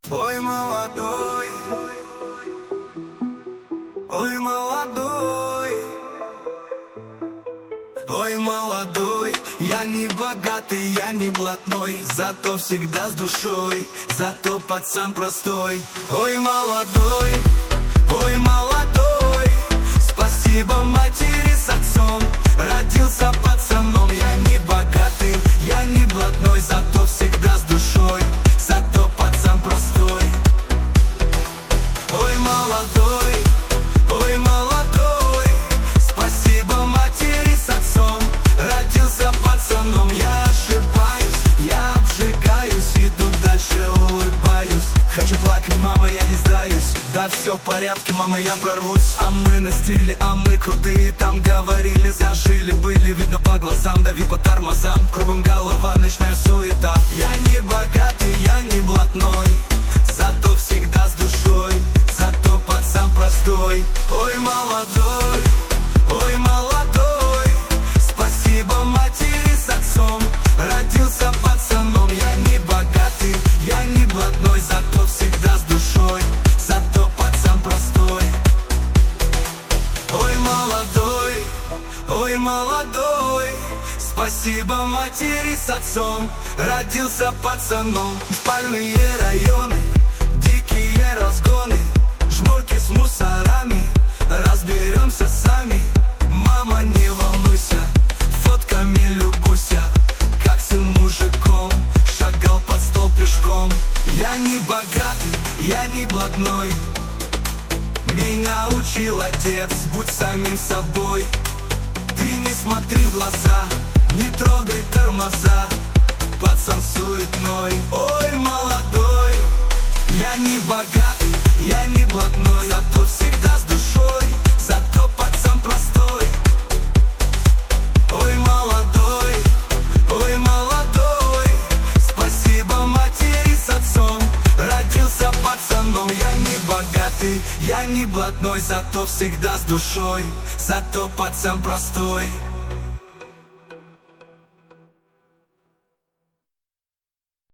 Ой, молодой, ой, молодой, ой, молодой. Я не богатый, я не блатной, зато всегда с душой, зато пацан простой. Ой, молодой, ой, молодой, спасибо матери с отцом, родился пацаном. Я не богатый, я не блатной, зато всегда с душой, зато пацан простой. Ой, молодой, ой, молодой, спасибо матери с отцом, родился пацаном. Я ошибаюсь, я обжигаюсь, иду дальше, улыбаюсь. Хочу плакать, мама, я не сдаюсь. Да все в порядке, мама, я прорвусь. А мы на стиле, а мы крутые. Там говорили, зажили, были, видно по глазам, дави по тормозам. Кругом голова, ночная суета. Я не богатый, я не блатной, зато всегда с душой, зато пацан простой. Ой, молодой, ой, молодой, спасибо матери с отцом, родился пацаном. Я не богатый, я не блатной, зато всегда с душой, зато пацан простой. Ой, молодой, ой, молодой, спасибо матери с отцом, родился пацаном. Спальные районы, дикие разгоны, жмурки с мусорами, разберемся сами. Мама, не волнуйся, фотками любуйся, как сын мужиком шагал под стол пешком. Я не богатый, я не блатной, меня учил отец, будь самим собой. Ты не смотри в глаза, не трогай тормоза, пацан суетной. Ой, молодой, я не богатый, я не блатной, зато всегда с душой, зато пацан простой. Ой, молодой, ой, молодой, спасибо матери с отцом, родился пацаном. Я не богатый, я не блатной, зато всегда с душой, зато пацан простой.